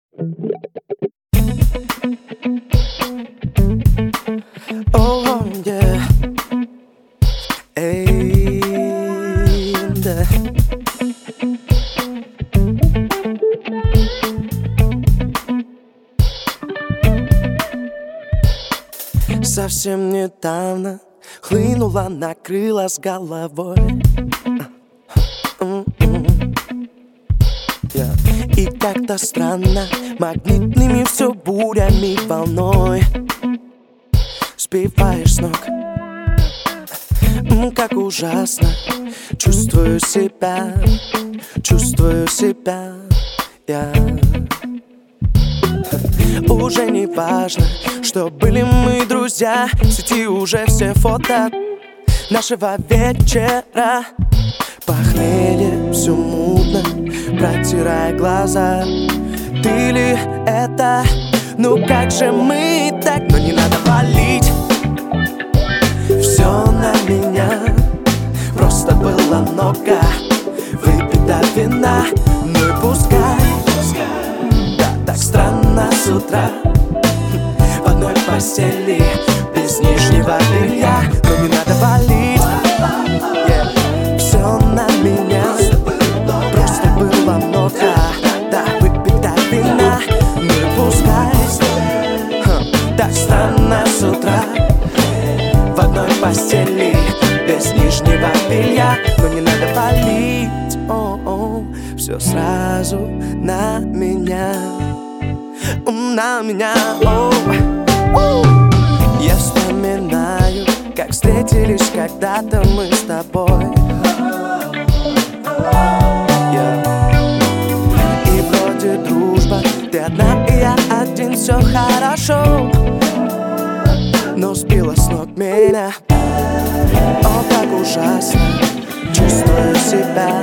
Oh, yeah. Эй, да. Совсем недавно хлынула, накрыла с головой. И как-то странно, магнитными все бурями волной сбиваешь с ног. Как ужасно, чувствую себя я. Уже не важно, что были мы друзья. В сети уже все фото нашего вечера. Похмелье, все мутно, протирая глаза. Ты ли это? Ну как же мы так? Но не надо валить все на меня. Просто было много выпито вина. Ну и пускай. Да, так странно с утра в одной постели без нижнего белья. Но не надо валить все на меня. Просто было много, да, выпито вина. Ну и пускай. Так странно с утра в одной постели без нижнего белья. Но не надо валить все сразу на меня. На меня. Я вспоминаю, как встретились когда-то мы с тобой. И вроде дружба, ты одна и я один, все хорошо. Но сбила с ног меня. О, как ужасно, чувствую себя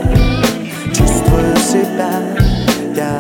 я.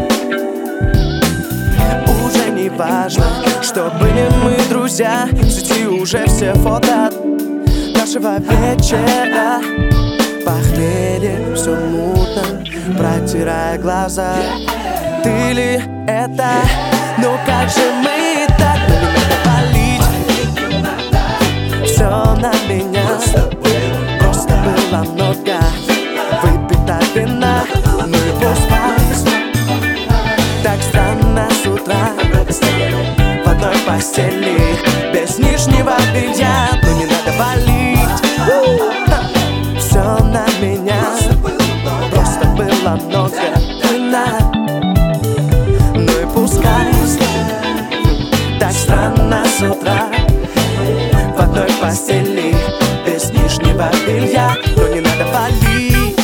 Уже не важно, что были мы друзья. В сети уже все фото нашего вечера. Похмелье, все мутно, протирая глаза. Ты ли это? Ну как же мы так? Но не надо валить все на меня. Просто было много выпито вина. Ну и пускай. Так странно с утра в одной постели без нижнего белья. Но не надо валить все на меня. Просто было много вина. Ну и пускай. Так странно с утра в одной постели без нижнего белья. Но не надо валить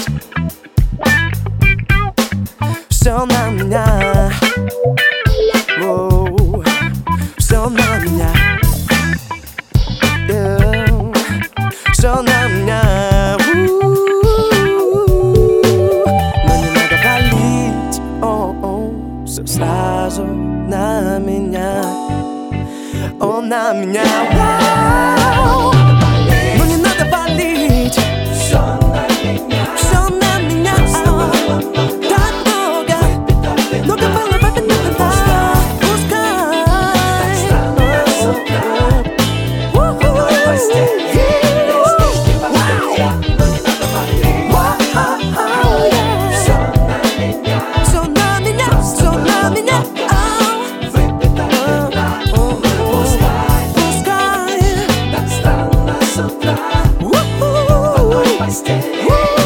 все на меня. Все на меня. Все на меня. Но не надо валить все сразу на меня. На меня. Но не надо валить все на меня. Все на меня. Так много было выпито вина. Пускай. Все на меня. Все на меня. Пускай. Так странно с утра в одной постели.